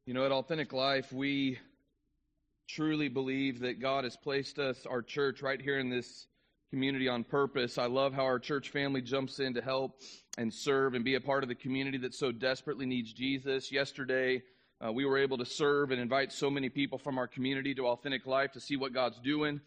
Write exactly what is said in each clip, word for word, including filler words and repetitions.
You know, at Authentic Life, we truly believe that God has placed us, our church, right here in this community on purpose. I love how our church family jumps in to help and serve and be a part of the community that so desperately needs Jesus. Yesterday, uh, we were able to serve and invite so many people from our community to Authentic Life to see what God's doing.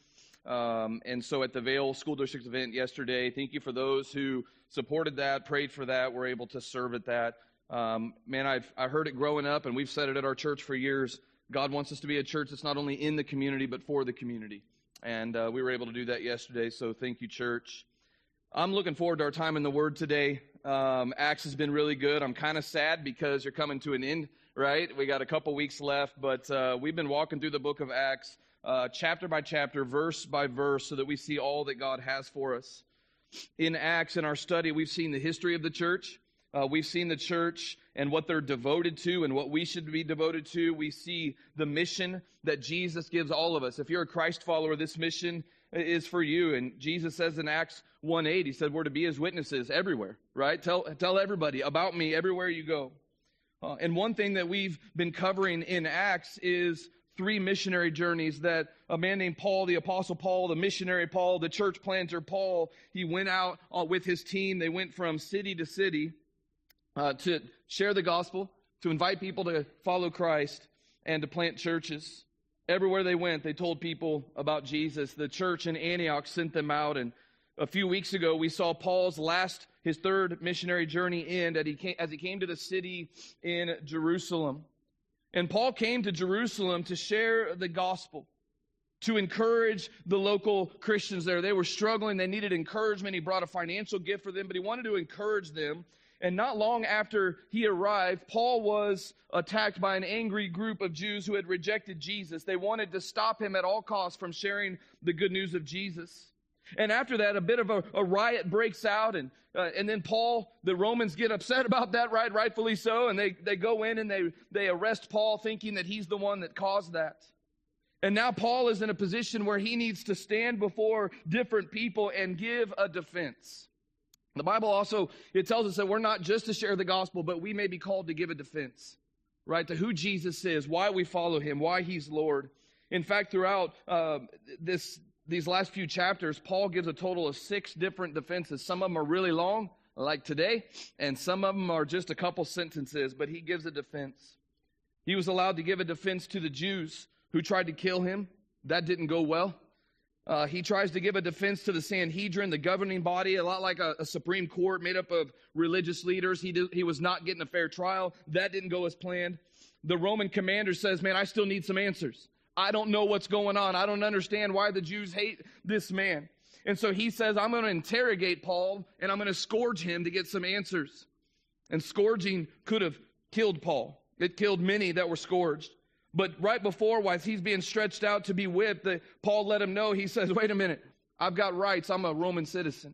Um, and so at the Vail School District event yesterday, thank you for those who supported that, prayed for that, were able to serve at that. Um, man, I've I heard it growing up, and we've said it at our church for years. God wants us to be a church that's not only in the community, but for the community. And uh, we were able to do that yesterday, so thank you, church. I'm looking forward to our time in the Word today. Um, Acts has been really good. I'm kind of sad because you're coming to an end, right? We got a couple weeks left, but uh, we've been walking through the book of Acts, uh, chapter by chapter, verse by verse, so that we see all that God has for us. In Acts, in our study, we've seen the history of the church. Uh, we've seen the church and what they're devoted to and what we should be devoted to. We see the mission that Jesus gives all of us. If you're a Christ follower, this mission is for you. And Jesus says in Acts one eight, he said we're to be his witnesses everywhere, right? Tell, tell everybody about me everywhere you go. Uh, and one thing that we've been covering in Acts is three missionary journeys that a man named Paul, the Apostle Paul, the missionary Paul, the church planter Paul, he went out uh, with his team. They went from city to city. Uh, to share the gospel, to invite people to follow Christ, and to plant churches. Everywhere they went, they told people about Jesus. The church in Antioch sent them out, and a few weeks ago, we saw Paul's last, his third missionary journey end as he came, as he came to the city in Jerusalem. And Paul came to Jerusalem to share the gospel, to encourage the local Christians there. They were struggling. They needed encouragement. He brought a financial gift for them, but he wanted to encourage them. And not long after he arrived, Paul was attacked by an angry group of Jews who had rejected Jesus. They wanted to stop him at all costs from sharing the good news of Jesus. And after that, a bit of a, a riot breaks out, and uh, and then Paul, the Romans get upset about that, right? Rightfully so, and they, they go in and they, they arrest Paul thinking that he's the one that caused that. And now Paul is in a position where he needs to stand before different people and give a defense. The Bible also, it tells us that we're not just to share the gospel, but we may be called to give a defense, right? To who Jesus is, why we follow him, why he's Lord. In fact, throughout uh, this these last few chapters, Paul gives a total of six different defenses. Some of them are really long, like today, and some of them are just a couple sentences, but he gives a defense. He was allowed to give a defense to the Jews who tried to kill him. That didn't go well. Uh, he tries to give a defense to the Sanhedrin, the governing body, a lot like a, a Supreme Court made up of religious leaders. He, did, he was not getting a fair trial. That didn't go as planned. The Roman commander says, man, I still need some answers. I don't know what's going on. I don't understand why the Jews hate this man. And so he says, I'm going to interrogate Paul, and I'm going to scourge him to get some answers. And scourging could have killed Paul. It killed many that were scourged. But right before, while he's being stretched out to be whipped, the, Paul let him know, he says, wait a minute, I've got rights. I'm a Roman citizen.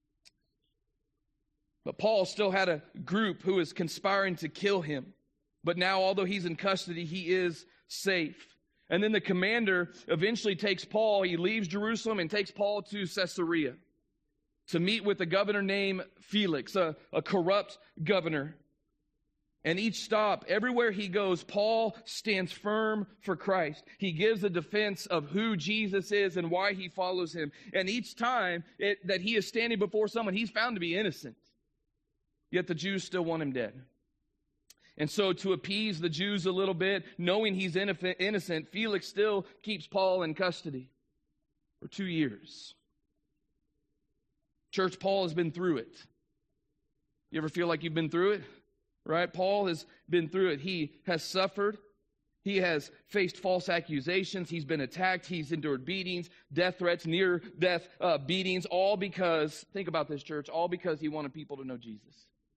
But Paul still had a group who is conspiring to kill him. But now, although he's in custody, he is safe. And then the commander eventually takes Paul, he leaves Jerusalem and takes Paul to Caesarea to meet with a governor named Felix, a, a corrupt governor. And each stop, everywhere he goes, Paul stands firm for Christ. He gives a defense of who Jesus is and why he follows him. And each time it, that he is standing before someone, he's found to be innocent. Yet the Jews still want him dead. And so to appease the Jews a little bit, knowing he's innocent, Felix still keeps Paul in custody for two years. Church, Paul has been through it. You ever feel like you've been through it? Right? Paul has been through it. He has suffered. He has faced false accusations. He's been attacked. He's endured beatings, death threats, near-death uh, beatings, all because, think about this, church, all because he wanted people to know Jesus.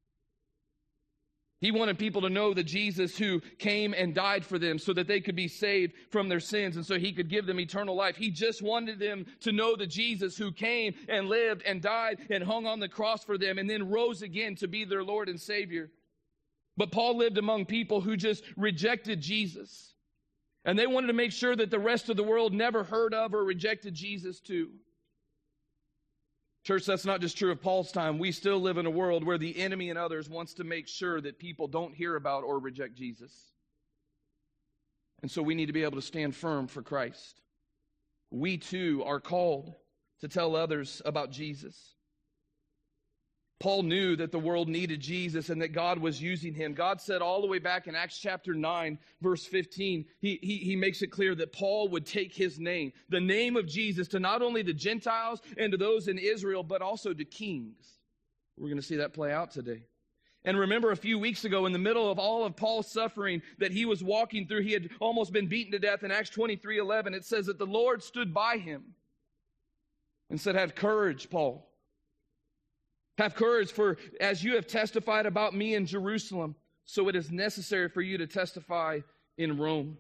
He wanted people to know the Jesus who came and died for them so that they could be saved from their sins and so he could give them eternal life. He just wanted them to know the Jesus who came and lived and died and hung on the cross for them and then rose again to be their Lord and Savior. But Paul lived among people who just rejected Jesus. And they wanted to make sure that the rest of the world never heard of or rejected Jesus too. Church, that's not just true of Paul's time. We still live in a world where the enemy and others wants to make sure that people don't hear about or reject Jesus. And so we need to be able to stand firm for Christ. We too are called to tell others about Jesus. Paul knew that the world needed Jesus and that God was using him. God said all the way back in Acts chapter nine, verse fifteen, he, he, he makes it clear that Paul would take his name, the name of Jesus, to not only the Gentiles and to those in Israel, but also to kings. We're going to see that play out today. And remember a few weeks ago, in the middle of all of Paul's suffering that he was walking through, he had almost been beaten to death. In Acts twenty-three eleven, it says that the Lord stood by him and said, "Have courage, Paul. Have courage, for as you have testified about me in Jerusalem, so it is necessary for you to testify in Rome."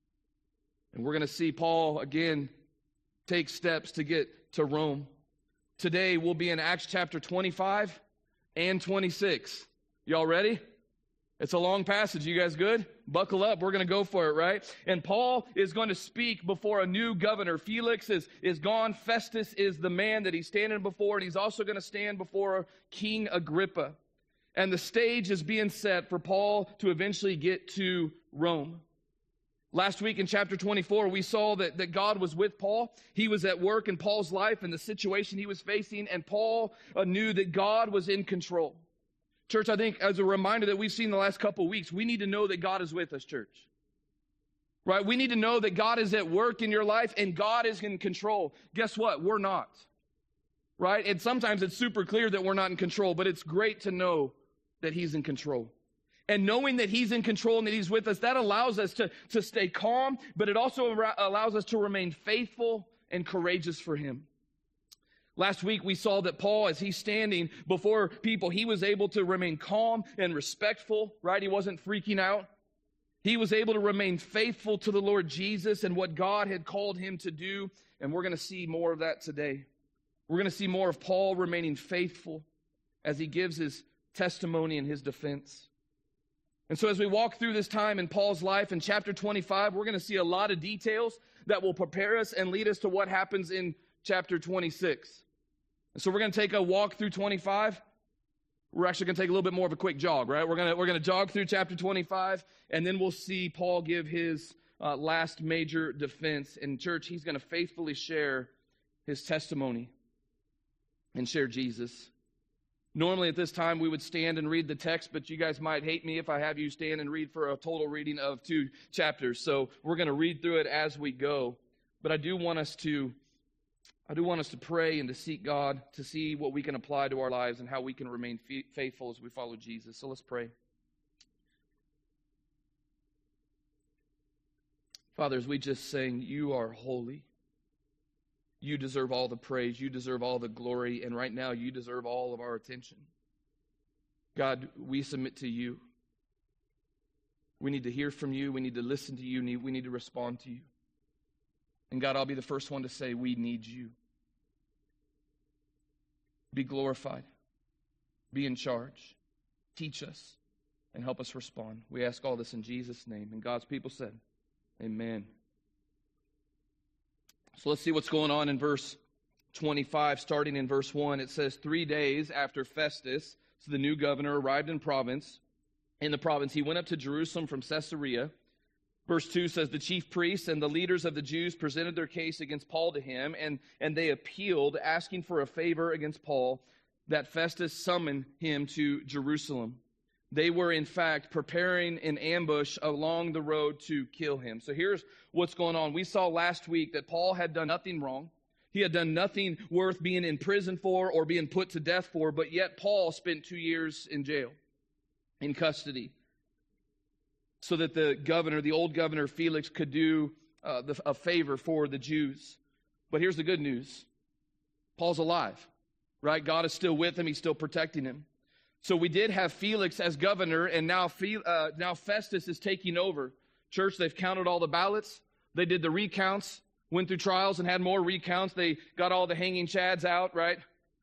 And we're going to see Paul again take steps to get to Rome. Today we'll be in Acts chapter twenty-five and twenty-six. Y'all ready? It's a long passage. You guys good? Buckle up. We're going to go for it, right? And Paul is going to speak before a new governor. Felix is, is gone. Festus is the man that he's standing before, and he's also going to stand before King Agrippa. And the stage is being set for Paul to eventually get to Rome. Last week in chapter twenty-four, we saw that, that God was with Paul. He was at work in Paul's life and the situation he was facing, and Paul uh, knew that God was in control. Church, I think as a reminder that we've seen the last couple of weeks, we need to know that God is with us, church. Right? We need to know that God is at work in your life and God is in control. Guess what? We're not. Right? And sometimes it's super clear that we're not in control, but it's great to know that He's in control. And knowing that He's in control and that He's with us, that allows us to, to stay calm, but it also allows us to remain faithful and courageous for Him. Last week, we saw that Paul, as he's standing before people, he was able to remain calm and respectful, right? He wasn't freaking out. He was able to remain faithful to the Lord Jesus and what God had called him to do, and we're going to see more of that today. We're going to see more of Paul remaining faithful as he gives his testimony and his defense. And so as we walk through this time in Paul's life in chapter twenty-five, we're going to see a lot of details that will prepare us and lead us to what happens in chapter twenty-six. So we're going to take a walk through twenty-five. We're actually going to take a little bit more of a quick jog, right? We're going to, we're going to jog through chapter twenty-five, and then we'll see Paul give his uh, last major defense. In church, he's going to faithfully share his testimony and share Jesus. Normally at this time, we would stand and read the text, but you guys might hate me if I have you stand and read for a total reading of two chapters. So we're going to read through it as we go. But I do want us to I do want us to pray and to seek God to see what we can apply to our lives and how we can remain f- faithful as we follow Jesus. So let's pray. Father, as we just sang, you are holy. You deserve all the praise. You deserve all the glory. And right now, you deserve all of our attention. God, we submit to you. We need to hear from you. We need to listen to you. We need to respond to you. And God, I'll be the first one to say, we need you. Be glorified. Be in charge. Teach us and help us respond. We ask all this in Jesus' name. And God's people said, amen. So let's see what's going on in verse twenty-five. Starting in verse one, it says, three days after Festus, so the new governor, arrived in province, in the province, he went up to Jerusalem from Caesarea. Verse two says, the chief priests and the leaders of the Jews presented their case against Paul to him, and, and they appealed, asking for a favor against Paul, that Festus summon him to Jerusalem. They were, in fact, preparing an ambush along the road to kill him. So here's what's going on. We saw last week that Paul had done nothing wrong. He had done nothing worth being in prison for or being put to death for, but yet Paul spent two years in jail, in custody, so that the governor, the old governor Felix, could do uh, the, a favor for the Jews. But here's the good news. Paul's alive, right? God is still with him. He's still protecting him. So we did have Felix as governor, and now, Fe- uh, now Festus is taking over. Church, they've counted all the ballots. They did the recounts, went through trials and had more recounts. They got all the hanging chads out, right?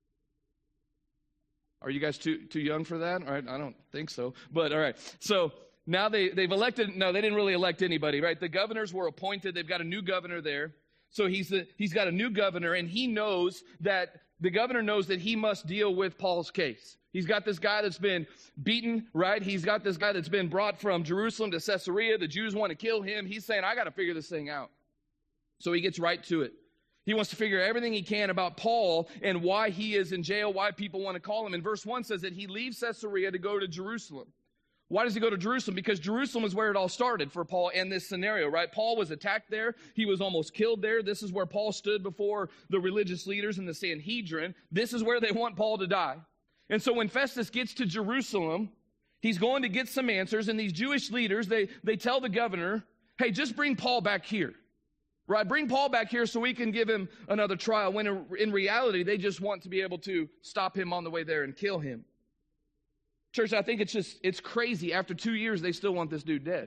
Are you guys too too young for that? All right, I don't think so. But all right, so now they, they've elected, no, they didn't really elect anybody, right? The governors were appointed. They've got a new governor there. So he's a, he's got a new governor, and he knows that the governor knows that he must deal with Paul's case. He's got this guy that's been beaten, right? He's got this guy that's been brought from Jerusalem to Caesarea. The Jews want to kill him. He's saying, I got to figure this thing out. So he gets right to it. He wants to figure everything he can about Paul and why he is in jail, why people want to call him. And verse one says that he leaves Caesarea to go to Jerusalem. Why does he go to Jerusalem? Because Jerusalem is where it all started for Paul in this scenario, right? Paul was attacked there. He was almost killed there. This is where Paul stood before the religious leaders in the Sanhedrin. This is where they want Paul to die. And so when Festus gets to Jerusalem, he's going to get some answers. And these Jewish leaders, they, they tell the governor, hey, just bring Paul back here, right? Bring Paul back here so we can give him another trial. When in reality, they just want to be able to stop him on the way there and kill him. Church, I think it's just, it's crazy. After two years, they still want this dude dead.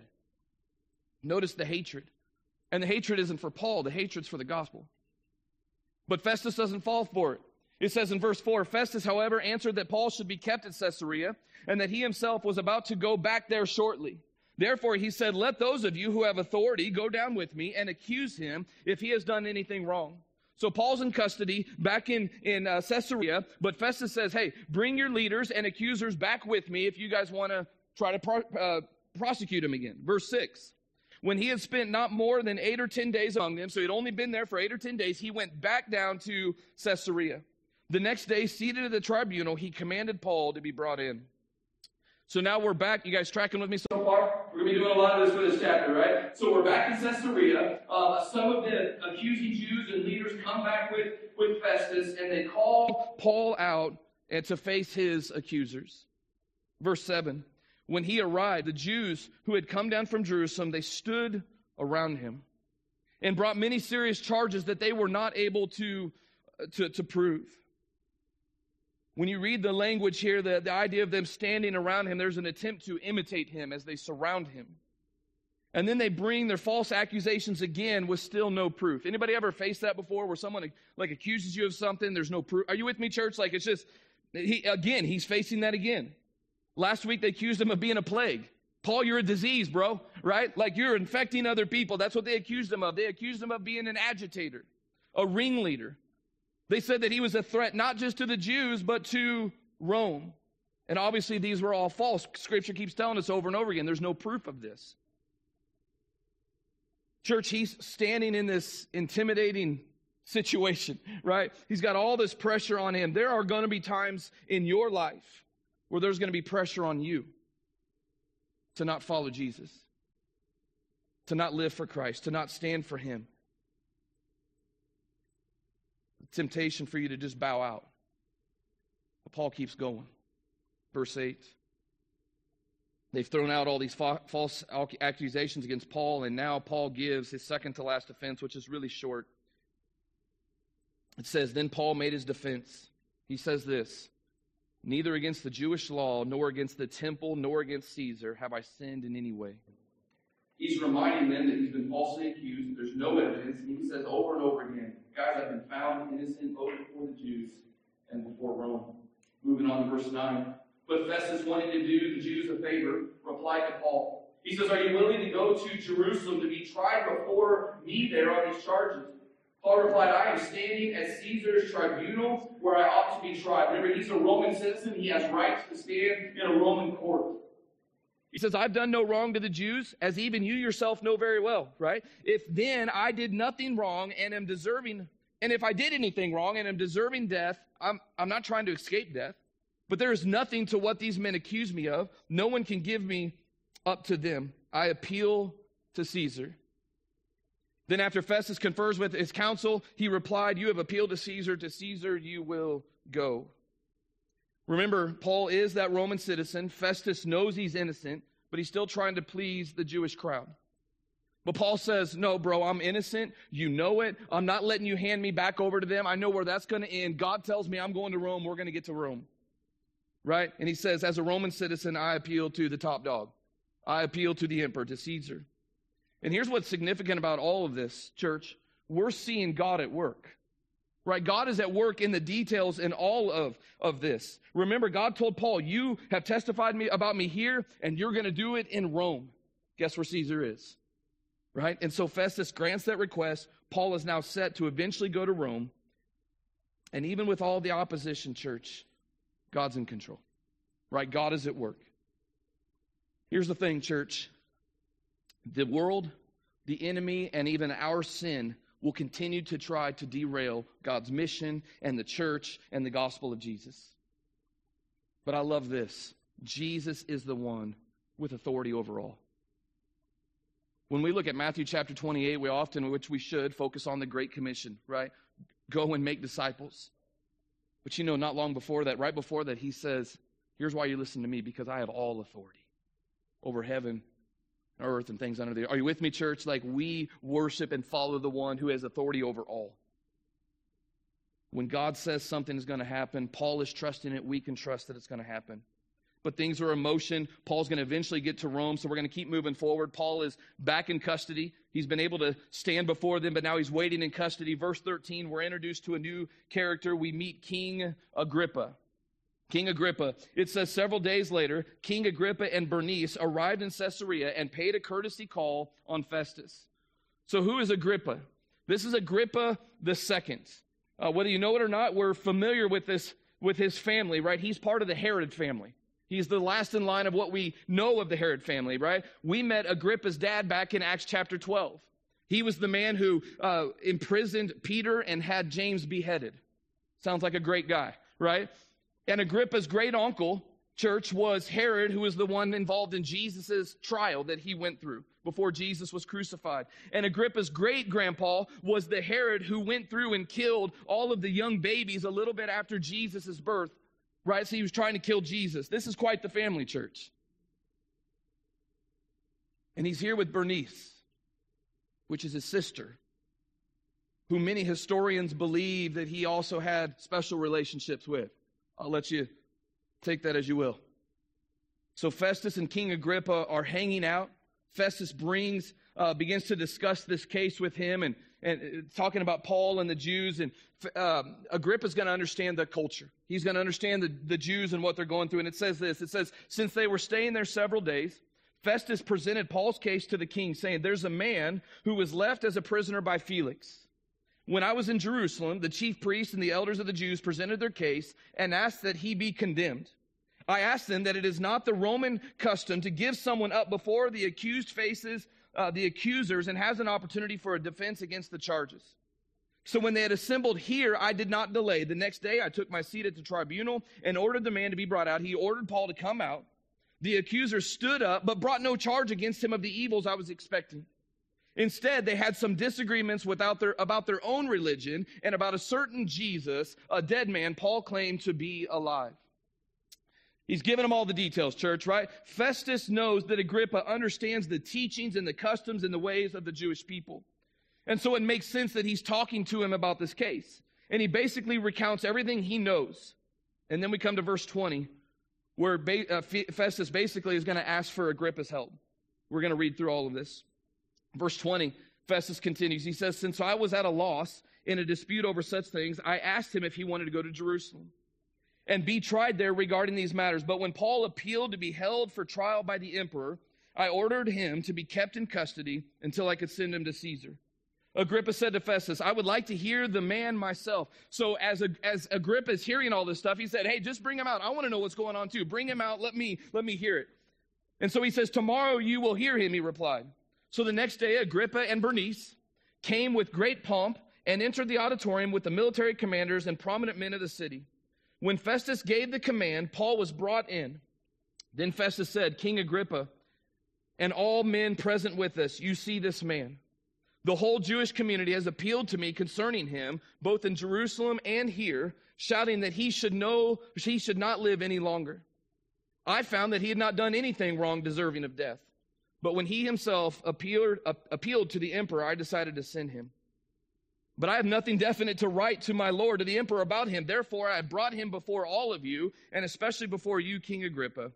Notice the hatred. And the hatred isn't for Paul. The hatred's for the gospel. But Festus doesn't fall for it. It says in verse four, Festus, however, answered that Paul should be kept at Caesarea and that he himself was about to go back there shortly. Therefore, he said, let those of you who have authority go down with me and accuse him if he has done anything wrong. So Paul's in custody back in, in uh, Caesarea, but Festus says, hey, bring your leaders and accusers back with me if you guys want to try to pro- uh, prosecute him again. Verse six, when he had spent not more than eight or ten days among them, so he'd only been there for eight or ten days, he went back down to Caesarea. The next day, seated at the tribunal, he commanded Paul to be brought in. So now we're back. You guys tracking with me so far? We're going to be doing a lot of this for this chapter, right? So we're back in Caesarea. Uh, some of the accusing Jews and leaders come back with, with Festus, and they call Paul out and to face his accusers. Verse seven, when he arrived, the Jews who had come down from Jerusalem, they stood around him and brought many serious charges that they were not able to, to, to prove. When you read the language here, the, the idea of them standing around him, there's an attempt to imitate him as they surround him. And then they bring their false accusations again with still no proof. Anybody ever faced that before where someone like accuses you of something, there's no proof? Are you with me, church? Like it's just, he, again, he's facing that again. Last week they accused him of being a plague. Paul, you're a disease, bro, right? Like you're infecting other people. That's what they accused him of. They accused him of being an agitator, a ringleader. They said that he was a threat not just to the Jews, but to Rome. And obviously these were all false. Scripture keeps telling us over and over again, there's no proof of this. Church, he's standing in this intimidating situation, right? He's got all this pressure on him. There are going to be times in your life where there's going to be pressure on you to not follow Jesus, to not live for Christ, to not stand for him. Temptation for you to just bow out. But Paul keeps going. Verse eight. They've thrown out all these fa- false accusations against Paul, and now Paul gives his second to last defense, which is really short. It says, then Paul made his defense. He says this, neither against the Jewish law, nor against the temple, nor against Caesar have I sinned in any way. He's reminding them that he's been falsely accused. There's no evidence. And he says over and over again, guys, I've been found innocent both before the Jews and before Rome. Moving on to verse nine. But Festus, wanting to do the Jews a favor, replied to Paul. He says, are you willing to go to Jerusalem to be tried before me there on these charges? Paul replied, I am standing at Caesar's tribunal where I ought to be tried. Remember, he's a Roman citizen. He has rights to stand in a Roman court. He says, I've done no wrong to the Jews, as even you yourself know very well, right? If then I did nothing wrong and am deserving, and if I did anything wrong and am deserving death, I'm, I'm not trying to escape death, but there is nothing to what these men accuse me of. No one can give me up to them. I appeal to Caesar. Then after Festus confers with his council, he replied, you have appealed to Caesar. To Caesar you will go. Remember, Paul is that Roman citizen. Festus knows he's innocent, but he's still trying to please the Jewish crowd. But Paul says, no, bro, I'm innocent. You know it. I'm not letting you hand me back over to them. I know where that's going to end. God tells me I'm going to Rome. We're going to get to Rome. Right? And he says, as a Roman citizen, I appeal to the top dog. I appeal to the emperor, to Caesar. And here's what's significant about all of this, church. We're seeing God at work. Right? God is at work in the details in all of, of this. Remember, God told Paul, you have testified me about me here, and you're going to do it in Rome. Guess where Caesar is? right? And so Festus grants that request. Paul is now set to eventually go to Rome. And even with all the opposition, church, God's in control, right? God is at work. Here's the thing, church. The world, the enemy, and even our sin will continue to try to derail God's mission and the church and the gospel of Jesus. But I love this. Jesus is the one with authority over all. When we look at Matthew chapter twenty-eight, we often, which we should, focus on the Great Commission, right? Go and make disciples. But you know, not long before that, right before that, he says, here's why you listen to me, because I have all authority over heaven, earth, and things under the earth. Are you with me, church? Like, we worship and follow the one who has authority over all. When God says something is going to happen, Paul is trusting it. We can trust that it's going to happen. But things are in motion. Paul's going to eventually get to Rome, so we're going to keep moving forward. Paul is back in custody. He's been able to stand before them, but now he's waiting in custody. Verse thirteen, we're introduced to a new character. We meet King Agrippa. King Agrippa. It says several days later, King Agrippa and Bernice arrived in Caesarea and paid a courtesy call on Festus. So who is Agrippa? This is Agrippa the Second. Uh, whether you know it or not, we're familiar with this, with his family, right? He's part of the Herod family. He's the last in line of what we know of the Herod family, right? We met Agrippa's dad back in Acts chapter twelve. He was the man who uh, imprisoned Peter and had James beheaded. Sounds like a great guy, right? And Agrippa's great uncle, church, was Herod, who was the one involved in Jesus' trial that he went through before Jesus was crucified. And Agrippa's great-grandpa was the Herod who went through and killed all of the young babies a little bit after Jesus' birth. Right, so he was trying to kill Jesus. This is quite the family, church. And he's here with Bernice, which is his sister, who many historians believe that he also had special relationships with. I'll let you take that as you will. So Festus and King Agrippa are hanging out. Festus brings, uh, begins to discuss this case with him and, and talking about Paul and the Jews. And um, Agrippa's going to understand the culture. He's going to understand the, the Jews and what they're going through. And it says this. It says, since they were staying there several days, Festus presented Paul's case to the king, saying, there's a man who was left as a prisoner by Felix. When I was in Jerusalem, the chief priests and the elders of the Jews presented their case and asked that he be condemned. I asked them that it is not the Roman custom to give someone up before the accused faces uh, the accusers and has an opportunity for a defense against the charges. So when they had assembled here, I did not delay. The next day, I took my seat at the tribunal and ordered the man to be brought out. He ordered Paul to come out. The accusers stood up, but brought no charge against him of the evils I was expecting. Instead, they had some disagreements without their, about their own religion and about a certain Jesus, a dead man Paul claimed to be alive. He's given them all the details, church, right? Festus knows that Agrippa understands the teachings and the customs and the ways of the Jewish people. And so it makes sense that he's talking to him about this case. And he basically recounts everything he knows. And then we come to verse twenty, where uh, Festus basically is going to ask for Agrippa's help. We're going to read through all of this. Verse twenty, Festus continues. He says, since I was at a loss in a dispute over such things, I asked him if he wanted to go to Jerusalem and be tried there regarding these matters. But when Paul appealed to be held for trial by the emperor, I ordered him to be kept in custody until I could send him to Caesar. Agrippa said to Festus, I would like to hear the man myself. So as, as Agrippa is hearing all this stuff, he said, hey, just bring him out. I want to know what's going on too. Bring him out. Let me, let me hear it. And so he says, tomorrow you will hear him, he replied. So the next day, Agrippa and Bernice came with great pomp and entered the auditorium with the military commanders and prominent men of the city. When Festus gave the command, Paul was brought in. Then Festus said, King Agrippa, and all men present with us, you see this man. The whole Jewish community has appealed to me concerning him, both in Jerusalem and here, shouting that he should know he should not live any longer. I found that he had not done anything wrong deserving of death. But when he himself appealed, uh, appealed to the emperor, I decided to send him. But I have nothing definite to write to my lord, to the emperor, about him. Therefore, I brought him before all of you, and especially before you, King Agrippa,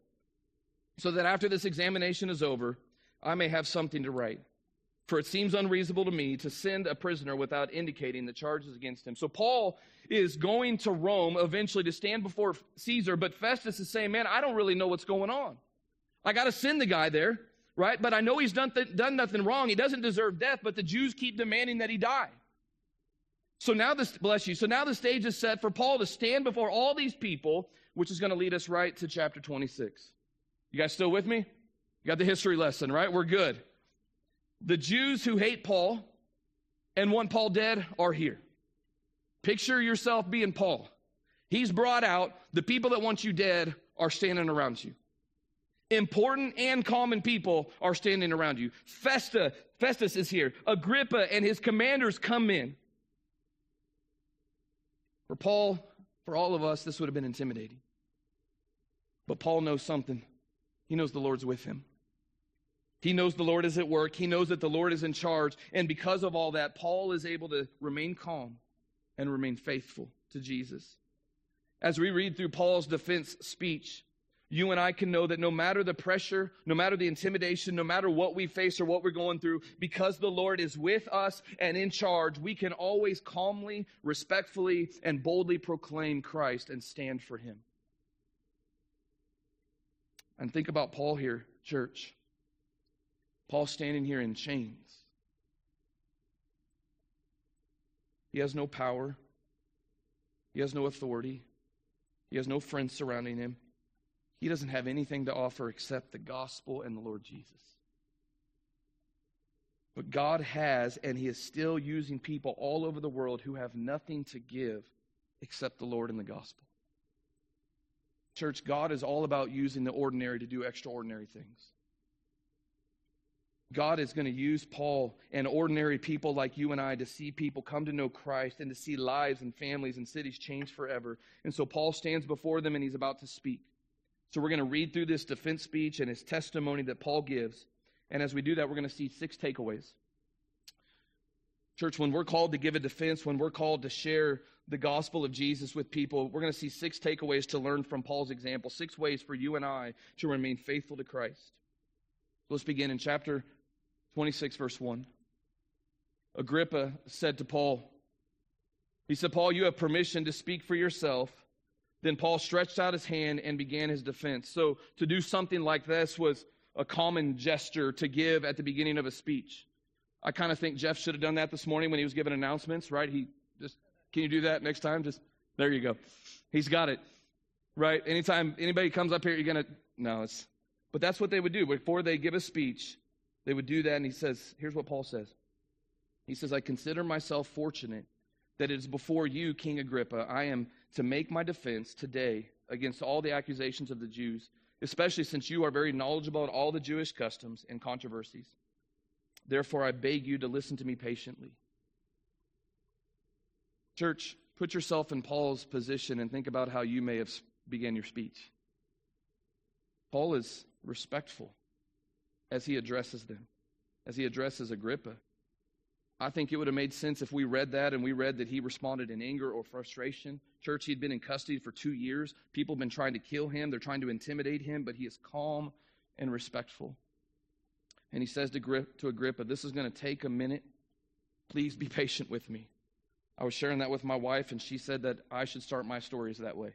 so that after this examination is over, I may have something to write. For it seems unreasonable to me to send a prisoner without indicating the charges against him. So Paul is going to Rome eventually to stand before Caesar, but Festus is saying, man, I don't really know what's going on. I got to send the guy there. right? But I know he's done, th- done nothing wrong. He doesn't deserve death, but the Jews keep demanding that he die. So now this, bless you, so now the stage is set for Paul to stand before all these people, which is going to lead us right to chapter twenty-six. You guys still with me? You got the history lesson, right? We're good. The Jews who hate Paul and want Paul dead are here. Picture yourself being Paul. He's brought out. The people that want you dead are standing around you. Important and common people are standing around you. Festa, Festus is here. Agrippa and his commanders come in. For Paul, for all of us, this would have been intimidating. But Paul knows something. He knows the Lord's with him. He knows the Lord is at work. He knows that the Lord is in charge. And because of all that, Paul is able to remain calm and remain faithful to Jesus. As we read through Paul's defense speech, you and I can know that no matter the pressure, no matter the intimidation, no matter what we face or what we're going through, because the Lord is with us and in charge, we can always calmly, respectfully, and boldly proclaim Christ and stand for him. And think about Paul here, church. Paul standing here in chains. He has no power. He has no authority. He has no friends surrounding him. He doesn't have anything to offer except the gospel and the Lord Jesus. But God has, and he is still using people all over the world who have nothing to give except the Lord and the gospel. Church, God is all about using the ordinary to do extraordinary things. God is going to use Paul and ordinary people like you and I to see people come to know Christ and to see lives and families and cities change forever. And so Paul stands before them and he's about to speak. So we're going to read through this defense speech and his testimony that Paul gives. And as we do that, we're going to see six takeaways. Church, when we're called to give a defense, when we're called to share the gospel of Jesus with people, we're going to see six takeaways to learn from Paul's example, six ways for you and I to remain faithful to Christ. Let's begin in chapter twenty-six, verse one. Agrippa said to Paul, he said, Paul, you have permission to speak for yourself. Then Paul stretched out his hand and began his defense. So to do something like this was a common gesture to give at the beginning of a speech. I kind of think Jeff should have done that this morning when he was giving announcements, right? He just, can you do that next time? Just, there you go. He's got it, right? Anytime anybody comes up here, you're going to, no, it's, but that's what they would do. Before they give a speech, they would do that, and he says, here's what Paul says. He says, I consider myself fortunate that it is before you, King Agrippa, I am to make my defense today against all the accusations of the Jews, especially since you are very knowledgeable in all the Jewish customs and controversies. Therefore, I beg you to listen to me patiently. Church, put yourself in Paul's position and think about how you may have began your speech. Paul is respectful as he addresses them, as he addresses Agrippa. I think it would have made sense if we read that and we read that he responded in anger or frustration. Church, he'd been in custody for two years. People have been trying to kill him. They're trying to intimidate him, but he is calm and respectful. And he says to, Gri- to Agrippa, this is going to take a minute. Please be patient with me. I was sharing that with my wife, and she said that I should start my stories that way.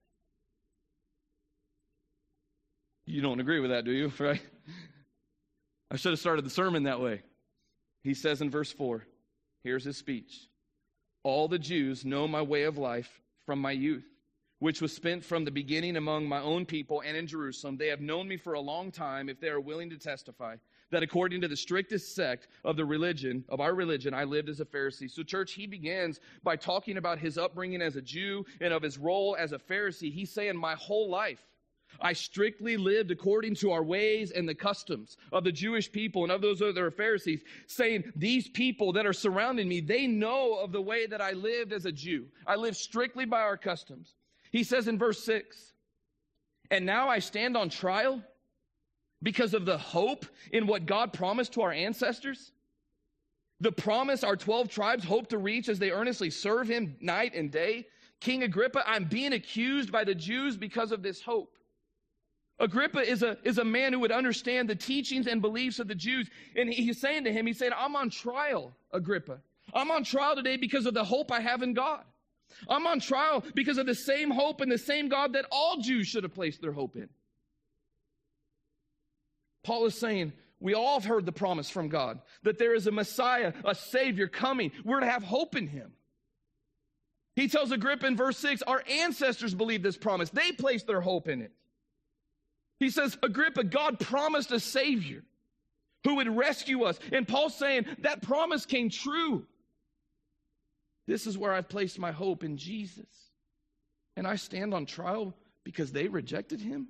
You don't agree with that, do you? Right? I should have started the sermon that way. He says in verse four, here's his speech. All the Jews know my way of life from my youth, which was spent from the beginning among my own people and in Jerusalem. They have known me for a long time, if they are willing to testify, that according to the strictest sect of the religion, of our religion, I lived as a Pharisee. So church, he begins by talking about his upbringing as a Jew and of his role as a Pharisee. He's saying, my whole life, I strictly lived according to our ways and the customs of the Jewish people and of those other Pharisees, saying these people that are surrounding me, they know of the way that I lived as a Jew. I lived strictly by our customs. He says in verse six, and now I stand on trial because of the hope in what God promised to our ancestors. The promise our twelve tribes hope to reach as they earnestly serve him night and day. King Agrippa, I'm being accused by the Jews because of this hope. Agrippa is a, is a man who would understand the teachings and beliefs of the Jews. And he, he's saying to him, he said, I'm on trial, Agrippa. I'm on trial today because of the hope I have in God. I'm on trial because of the same hope and the same God that all Jews should have placed their hope in. Paul is saying, we all have heard the promise from God that there is a Messiah, a Savior coming. We're to have hope in him. He tells Agrippa in verse six, our ancestors believed this promise. They placed their hope in it. He says, Agrippa, God promised a Savior who would rescue us. And Paul's saying that promise came true. This is where I've placed my hope in Jesus. And I stand on trial because they rejected him.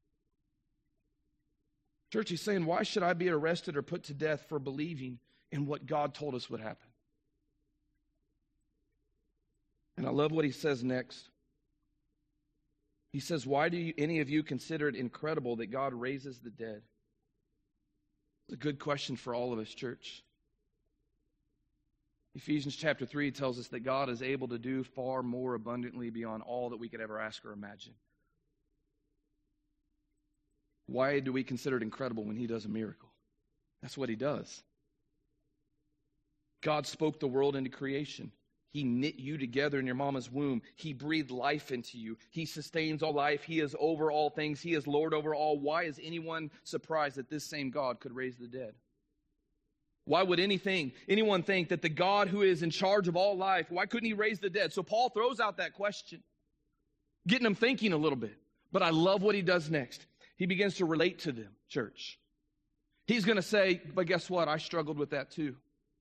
Church, he's saying, why should I be arrested or put to death for believing in what God told us would happen? And I love what he says next. He says, why do you, any of you consider it incredible that God raises the dead? It's a good question for all of us, church. Ephesians chapter three tells us that God is able to do far more abundantly beyond all that we could ever ask or imagine. Why do we consider it incredible when he does a miracle? That's what he does. God spoke the world into creation. He knit you together in your mama's womb. He breathed life into you. He sustains all life. He is over all things. He is Lord over all. Why is anyone surprised that this same God could raise the dead? Why would anything, anyone think that the God who is in charge of all life, why couldn't he raise the dead? So Paul throws out that question, getting them thinking a little bit. But I love what he does next. He begins to relate to them, church. He's going to say, but guess what? I struggled with that too.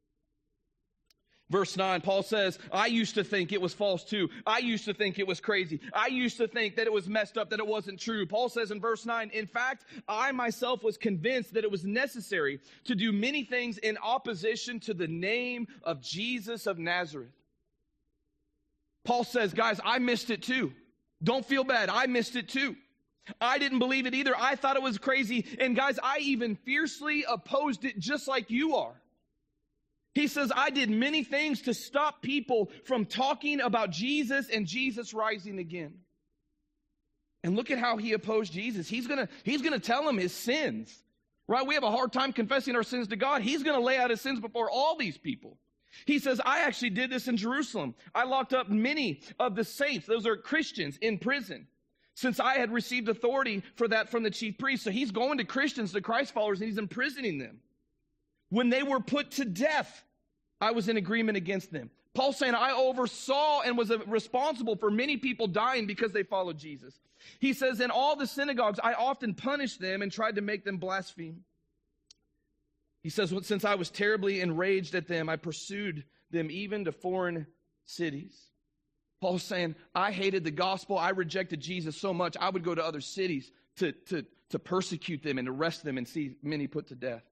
Verse nine, Paul says, I used to think it was false too. I used to think it was crazy. I used to think that it was messed up, that it wasn't true. Paul says in verse nine, in fact, I myself was convinced that it was necessary to do many things in opposition to the name of Jesus of Nazareth. Paul says, guys, I missed it too. Don't feel bad. I missed it too. I didn't believe it either. I thought it was crazy. And guys, I even fiercely opposed it just like you are. He says, I did many things to stop people from talking about Jesus and Jesus rising again. And look at how he opposed Jesus. He's going to he's going to tell him his sins. Right? We have a hard time confessing our sins to God. He's going to lay out his sins before all these people. He says, I actually did this in Jerusalem. I locked up many of the saints, those are Christians, in prison, since I had received authority for that from the chief priest. So he's going to Christians, to Christ followers, and he's imprisoning them. When they were put to death, I was in agreement against them. Paul's saying, I oversaw and was responsible for many people dying because they followed Jesus. He says, in all the synagogues, I often punished them and tried to make them blaspheme. He says, since I was terribly enraged at them, I pursued them even to foreign cities. Paul's saying, I hated the gospel. I rejected Jesus so much, I would go to other cities to, to, to persecute them and arrest them and see many put to death.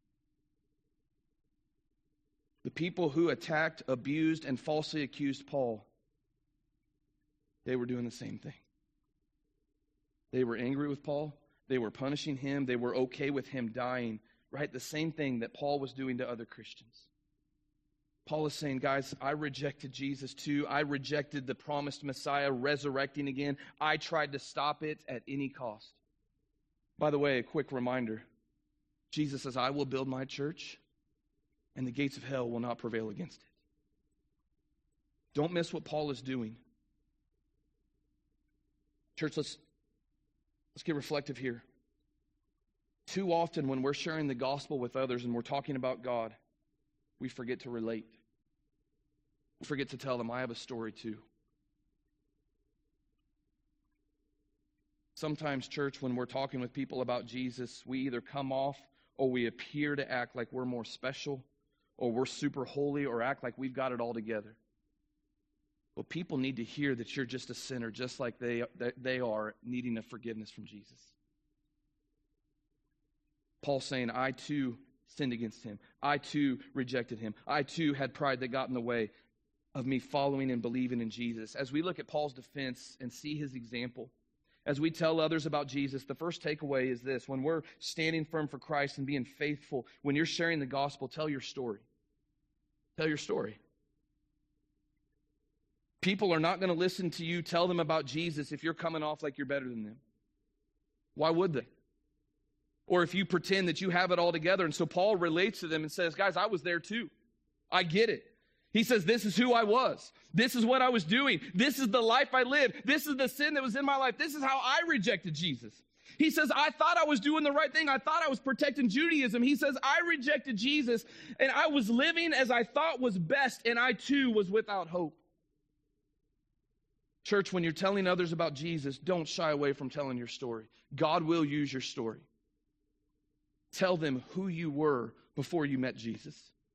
The people who attacked, abused, and falsely accused Paul, they were doing the same thing. They were angry with Paul. They were punishing him. They were okay with him dying, right? The same thing that Paul was doing to other Christians. Paul is saying, guys, I rejected Jesus too. I rejected the promised Messiah resurrecting again. I tried to stop it at any cost. By the way, a quick reminder. Jesus says, I will build my church, and the gates of hell will not prevail against it. Don't miss what Paul is doing. Church, let's, let's get reflective here. Too often when we're sharing the gospel with others and we're talking about God, we forget to relate. We forget to tell them, I have a story too. Sometimes, church, when we're talking with people about Jesus, we either come off or we appear to act like we're more special, or we're super holy, or act like we've got it all together. Well, people need to hear that you're just a sinner, just like they, they are, needing a forgiveness from Jesus. Paul's saying, I too sinned against him. I too rejected him. I too had pride that got in the way of me following and believing in Jesus. As we look at Paul's defense and see his example, as we tell others about Jesus, the first takeaway is this. When we're standing firm for Christ and being faithful, when you're sharing the gospel, tell your story. Tell your story. People are not going to listen to you tell them about Jesus if you're coming off like you're better than them. Why would they? Or if you pretend that you have it all together. And so Paul relates to them and says, guys, I was there too. I get it. He says, this is who I was. This is what I was doing. This is the life I lived. This is the sin that was in my life. This is how I rejected Jesus. He says, I thought I was doing the right thing. I thought I was protecting Judaism. He says, I rejected Jesus, and I was living as I thought was best, and I too was without hope. Church, when you're telling others about Jesus, don't shy away from telling your story. God will use your story. Tell them who you were before you met Jesus.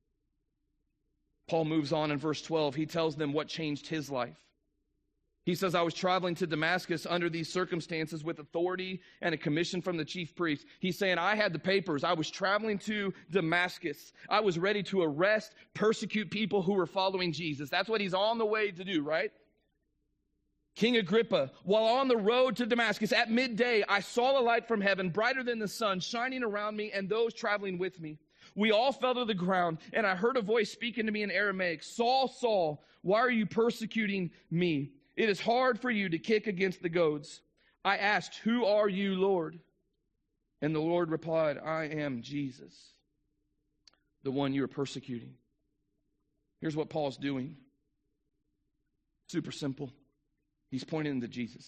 Paul moves on in verse twelve. He tells them what changed his life. He says, I was traveling to Damascus under these circumstances with authority and a commission from the chief priest. He's saying, I had the papers. I was traveling to Damascus. I was ready to arrest, persecute people who were following Jesus. That's what he's on the way to do, right? King Agrippa, while on the road to Damascus at midday, I saw a light from heaven, brighter than the sun, shining around me and those traveling with me. We all fell to the ground, and I heard a voice speaking to me in Aramaic, Saul, Saul, why are you persecuting me? It is hard for you to kick against the goads. I asked, who are you, Lord? And the Lord replied, I am Jesus, the one you are persecuting. Here's what Paul's doing. Super simple. He's pointing to Jesus.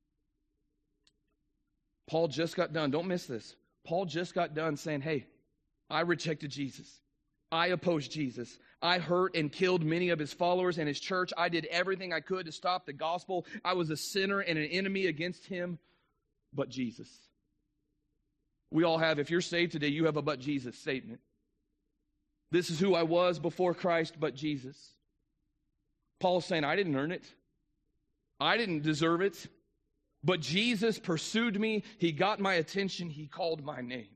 Paul just got done. Don't miss this. Paul just got done saying, hey, I rejected Jesus. I opposed Jesus. I hurt and killed many of his followers and his church. I did everything I could to stop the gospel. I was a sinner and an enemy against him, but Jesus. We all have, if you're saved today, you have a but Jesus statement. This is who I was before Christ, but Jesus. Paul's saying, I didn't earn it. I didn't deserve it. But Jesus pursued me. He got my attention. He called my name.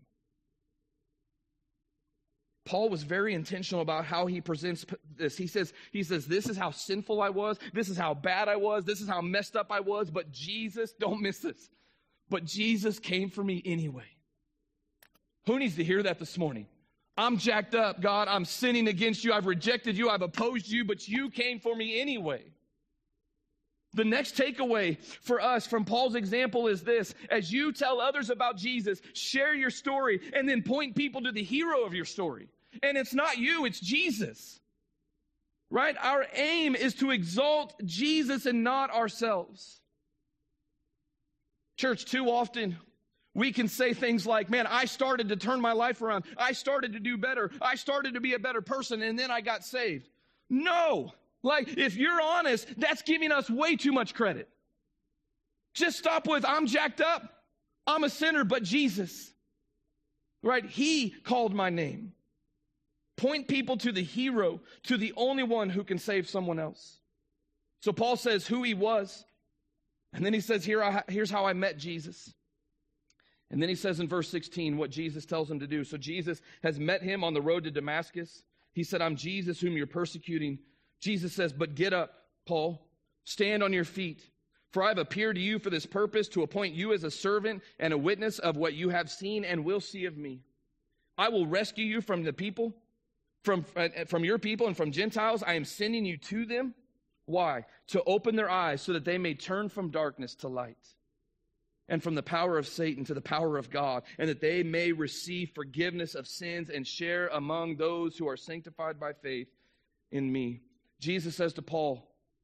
Paul was very intentional about how he presents this. He says, he says, this is how sinful I was. This is how bad I was. This is how messed up I was. But Jesus, don't miss this. But Jesus came for me anyway. Who needs to hear that this morning? I'm jacked up, God. I'm sinning against you. I've rejected you. I've opposed you, but you came for me anyway. The next takeaway for us from Paul's example is this. As you tell others about Jesus, share your story and then point people to the hero of your story. And it's not you, it's Jesus. Right? Our aim is to exalt Jesus and not ourselves. Church, too often we can say things like, man, I started to turn my life around. I started to do better. I started to be a better person, and then I got saved. No. Like, if you're honest, that's giving us way too much credit. Just stop with, I'm jacked up. I'm a sinner, but Jesus. Right? He called my name. Point people to the hero, to the only one who can save someone else. So Paul says who he was. And then he says, Here I, here's how I met Jesus. And then he says in verse sixteen what Jesus tells him to do. So Jesus has met him on the road to Damascus. He said, I'm Jesus whom you're persecuting. Jesus says, but get up, Paul. Stand on your feet. For I have appeared to you for this purpose, to appoint you as a servant and a witness of what you have seen and will see of me. I will rescue you from the people, from, from your people and from Gentiles. I am sending you to them. Why? To open their eyes so that they may turn from darkness to light, and from the power of Satan to the power of God, and that they may receive forgiveness of sins and share among those who are sanctified by faith in me. Jesus says to Paul,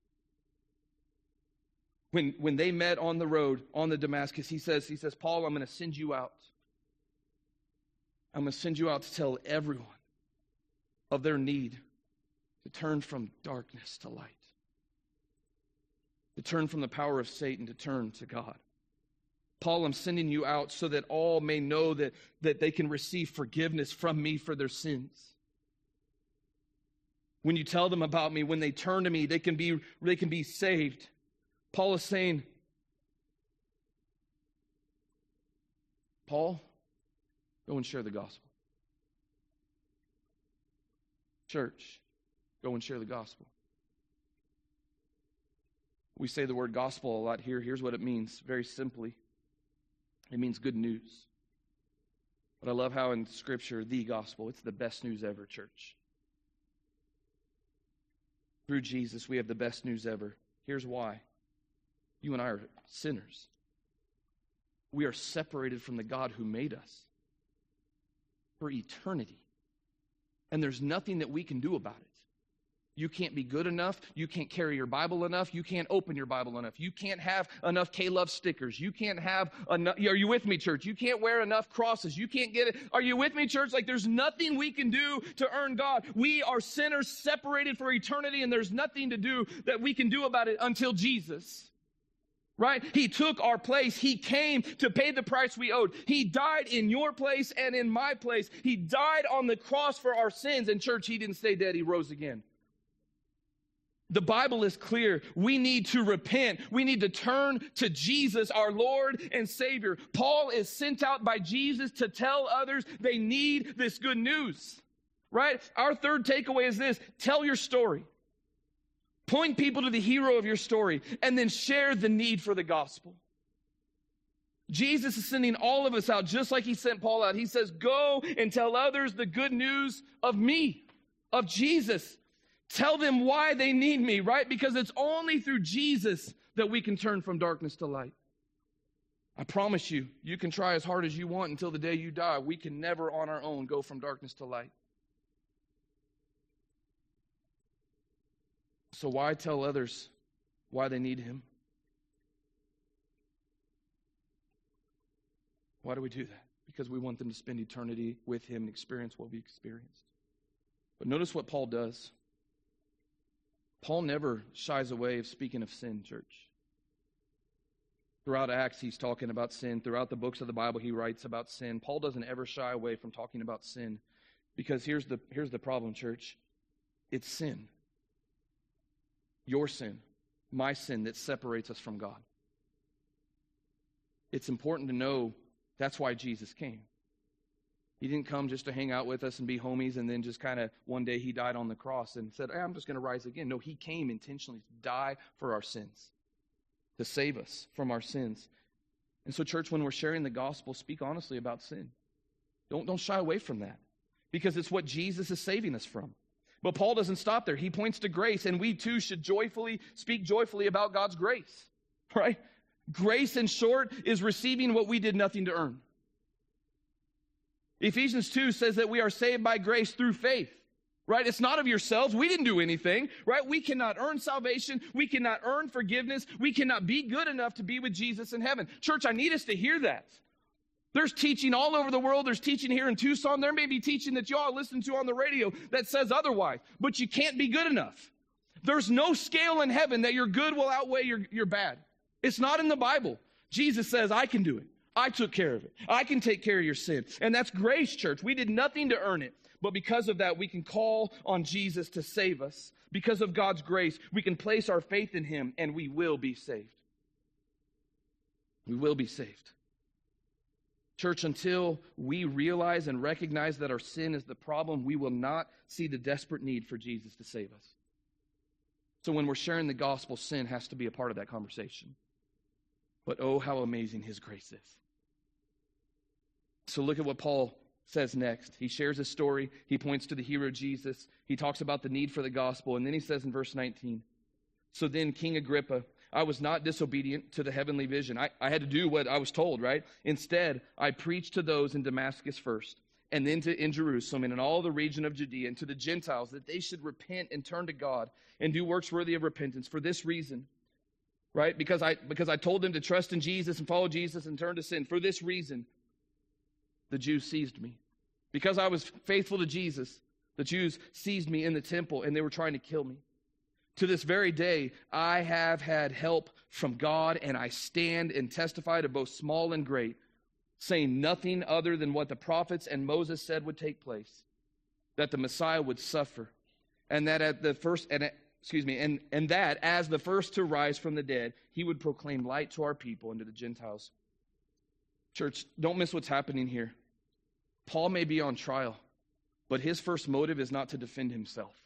when, when they met on the road, on the Damascus, he says, he says, Paul, I'm going to send you out. I'm going to send you out to tell everyone of their need to turn from darkness to light, to turn from the power of Satan, to turn to God. Paul, I'm sending you out so that all may know that, that they can receive forgiveness from me for their sins. When you tell them about me, when they turn to me, they can be, they can be saved. Paul is saying, Paul, go and share the gospel. Church, go and share the gospel. We say the word gospel a lot here. Here's what it means, very simply. It means good news. But I love how in Scripture, the gospel, it's the best news ever, church. Through Jesus, we have the best news ever. Here's why. You and I are sinners. We are separated from the God who made us for eternity. And there's nothing that we can do about it. You can't be good enough. You can't carry your Bible enough. You can't open your Bible enough. You can't have enough K-Love stickers. You can't have enough. Are you with me, church? You can't wear enough crosses. You can't get it. Are you with me, church? Like, there's nothing we can do to earn God. We are sinners separated for eternity, and there's nothing to do that we can do about it until Jesus. Right? He took our place. He came to pay the price we owed. He died in your place and in my place. He died on the cross for our sins. And church, he didn't stay dead. He rose again. The Bible is clear. We need to repent. We need to turn to Jesus, our Lord and Savior. Paul is sent out by Jesus to tell others they need this good news. Right? Our third takeaway is this: tell your story. Point people to the hero of your story, and then share the need for the gospel. Jesus is sending all of us out just like he sent Paul out. He says, go and tell others the good news of me, of Jesus. Tell them why they need me, right? Because it's only through Jesus that we can turn from darkness to light. I promise you, you can try as hard as you want until the day you die. We can never on our own go from darkness to light. So why tell others why they need him? Why do we do that? Because we want them to spend eternity with him and experience what we experienced. But notice what Paul does. Paul never shies away of speaking of sin, church. Throughout Acts, he's talking about sin. Throughout the books of the Bible, he writes about sin. Paul doesn't ever shy away from talking about sin. Because here's the, here's the problem, church. It's sin. Your sin, my sin, that separates us from God. It's important to know that's why Jesus came. He didn't come just to hang out with us and be homies, and then just kind of one day he died on the cross and said, hey, I'm just going to rise again. No, he came intentionally to die for our sins, to save us from our sins. And so, church, when we're sharing the gospel, speak honestly about sin. Don't, don't shy away from that, because it's what Jesus is saving us from. But Paul doesn't stop there. He points to grace, and we too should joyfully speak joyfully about God's grace, right? Grace, in short, is receiving what we did nothing to earn. Ephesians two says that we are saved by grace through faith, right? It's not of yourselves. We didn't do anything, right? We cannot earn salvation. We cannot earn forgiveness. We cannot be good enough to be with Jesus in heaven. Church, I need us to hear that. There's teaching all over the world. There's teaching here in Tucson. There may be teaching that y'all listen to on the radio that says otherwise, but you can't be good enough. There's no scale in heaven that your good will outweigh your, your bad. It's not in the Bible. Jesus says, I can do it. I took care of it. I can take care of your sin. And that's grace, church. We did nothing to earn it. But because of that, we can call on Jesus to save us. Because of God's grace, we can place our faith in him, and we will be saved. We will be saved. Church, until we realize and recognize that our sin is the problem, we will not see the desperate need for Jesus to save us. So when we're sharing the gospel, sin has to be a part of that conversation. But oh, how amazing his grace is. So look at what Paul says next. He shares his story. He points to the hero Jesus. He talks about the need for the gospel. And then he says in verse nineteen, so then, King Agrippa, I was not disobedient to the heavenly vision. I, I had to do what I was told, right? Instead, I preached to those in Damascus first, and then to in Jerusalem and in all the region of Judea, and to the Gentiles, that they should repent and turn to God and do works worthy of repentance. For this reason, right? Because I because I told them to trust in Jesus and follow Jesus and turn to sin. For this reason, the Jews seized me. Because I was faithful to Jesus, the Jews seized me in the temple, and they were trying to kill me. To this very day, I have had help from God, and I stand and testify to both small and great, saying nothing other than what the prophets and Moses said would take place, that the Messiah would suffer, and that at the first, and excuse me, and, and that as the first to rise from the dead, he would proclaim light to our people and to the Gentiles. Church, don't miss what's happening here. Paul may be on trial, but his first motive is not to defend himself,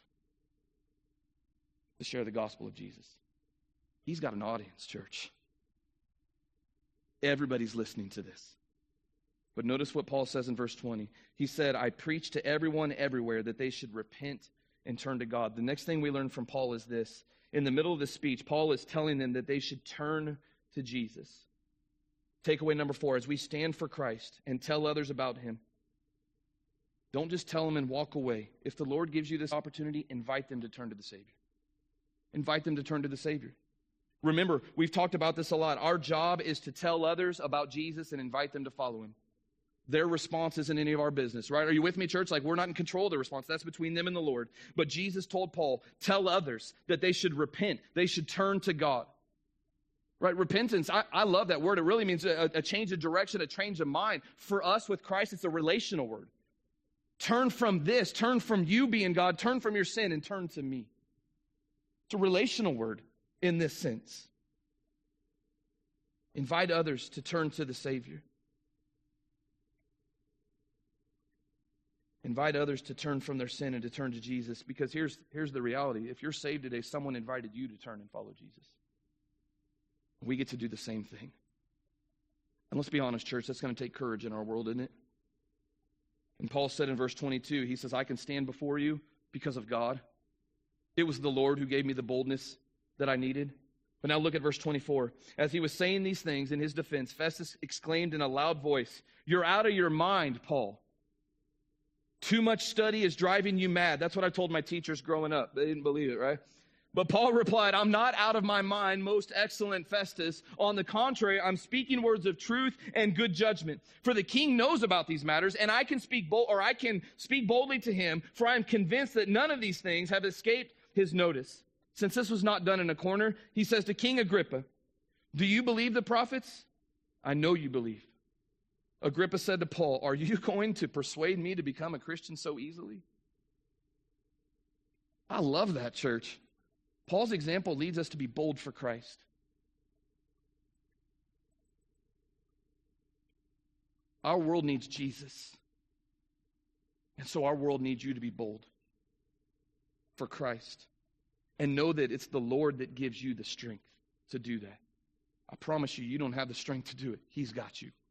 to share the gospel of Jesus. He's got an audience, church. Everybody's listening to this. But notice what Paul says in verse twenty. He said, I preach to everyone everywhere that they should repent and turn to God. The next thing we learn from Paul is this. In the middle of the speech, Paul is telling them that they should turn to Jesus. Takeaway number four, as we stand for Christ and tell others about him, Don't just tell them and walk away. If the Lord gives you this opportunity, invite them to turn to the Savior. Invite them to turn to the Savior. Remember, we've talked about this a lot. Our job is to tell others about Jesus and invite them to follow him. Their response isn't any of our business, right? Are you with me, church? Like, we're not in control of their response. That's between them and the Lord. But Jesus told Paul, tell others that they should repent. They should turn to God. Right? Repentance, I, I love that word. It really means a, a change of direction, a change of mind. For us with Christ, it's a relational word. Turn from this. Turn from you being God. Turn from your sin and turn to me. It's a relational word in this sense. Invite others to turn to the Savior. Invite others to turn from their sin and to turn to Jesus. Because here's, here's the reality. If you're saved today, someone invited you to turn and follow Jesus. We get to do the same thing. And let's be honest, church, that's going to take courage in our world, isn't it? And Paul said in verse twenty-two, he says, I can stand before you because of God. It was the Lord who gave me the boldness that I needed. But now look at verse twenty-four. As he was saying these things in his defense, Festus exclaimed in a loud voice, you're out of your mind, Paul. Too much study is driving you mad. That's what I told my teachers growing up. They didn't believe it, right? But Paul replied, I'm not out of my mind, most excellent Festus. On the contrary, I'm speaking words of truth and good judgment. For the king knows about these matters, and I can speak bold, or I can speak boldly to him, for I am convinced that none of these things have escaped his notice. Since this was not done in a corner, he says to King Agrippa, do you believe the prophets? I know you believe. Agrippa said to Paul, are you going to persuade me to become a Christian so easily? I love that, church. Paul's example leads us to be bold for Christ. Our world needs Jesus. And so our world needs you to be bold for Christ. And know that it's the Lord that gives you the strength to do that. I promise you, you don't have the strength to do it. He's got you.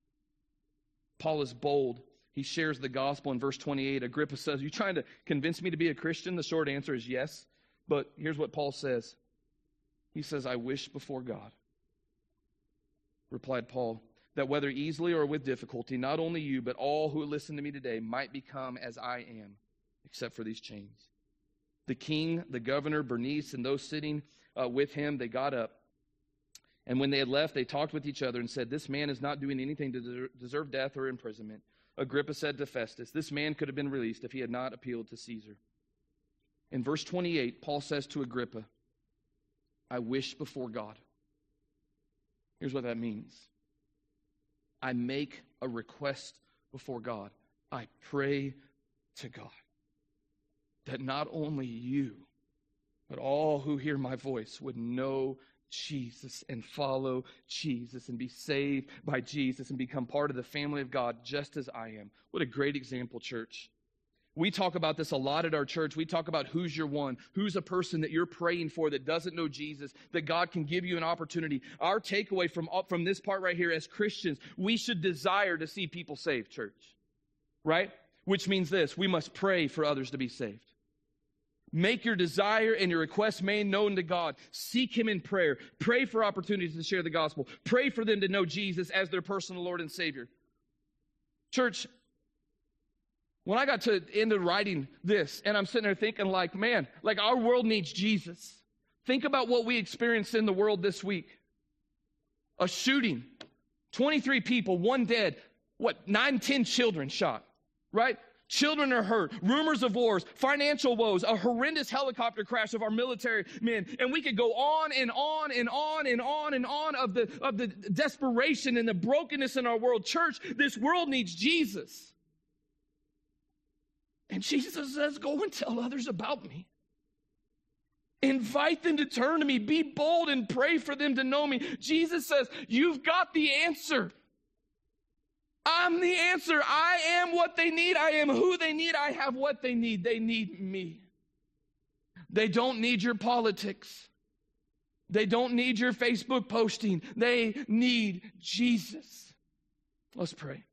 Paul is bold. He shares the gospel in verse twenty-eight. Agrippa says, are you trying to convince me to be a Christian? The short answer is yes. But here's what Paul says. He says, I wish before God, replied Paul, that whether easily or with difficulty, not only you, but all who listen to me today might become as I am, except for these chains. The king, the governor, Bernice, and those sitting uh, with him, they got up. And when they had left, they talked with each other and said, this man is not doing anything to deserve death or imprisonment. Agrippa said to Festus, this man could have been released if he had not appealed to Caesar. In verse twenty-eight, Paul says to Agrippa, I wish before God. Here's what that means. I make a request before God. I pray to God that not only you, but all who hear my voice would know Jesus and follow Jesus and be saved by Jesus and become part of the family of God just as I am. What a great example, church. We talk about this a lot at our church. We talk about who's your one, who's a person that you're praying for that doesn't know Jesus, that God can give you an opportunity. Our takeaway from, from this part right here as Christians, we should desire to see people saved, church. Right? Which means this, we must pray for others to be saved. Make your desire and your request made known to God. Seek him in prayer. Pray for opportunities to share the gospel. Pray for them to know Jesus as their personal Lord and Savior. Church, when I got to end of writing this, and I'm sitting there thinking like, man, like our world needs Jesus. Think about what we experienced in the world this week. A shooting, twenty-three people, one dead, what, nine, ten children shot, right? Children are hurt, rumors of wars, financial woes, a horrendous helicopter crash of our military men. And we could go on and on and on and on and on of the, of the desperation and the brokenness in our world. Church, this world needs Jesus. And Jesus says, go and tell others about me. Invite them to turn to me. Be bold and pray for them to know me. Jesus says, you've got the answer. I'm the answer. I am what they need. I am who they need. I have what they need. They need me. They don't need your politics. They don't need your Facebook posting. They need Jesus. Let's pray.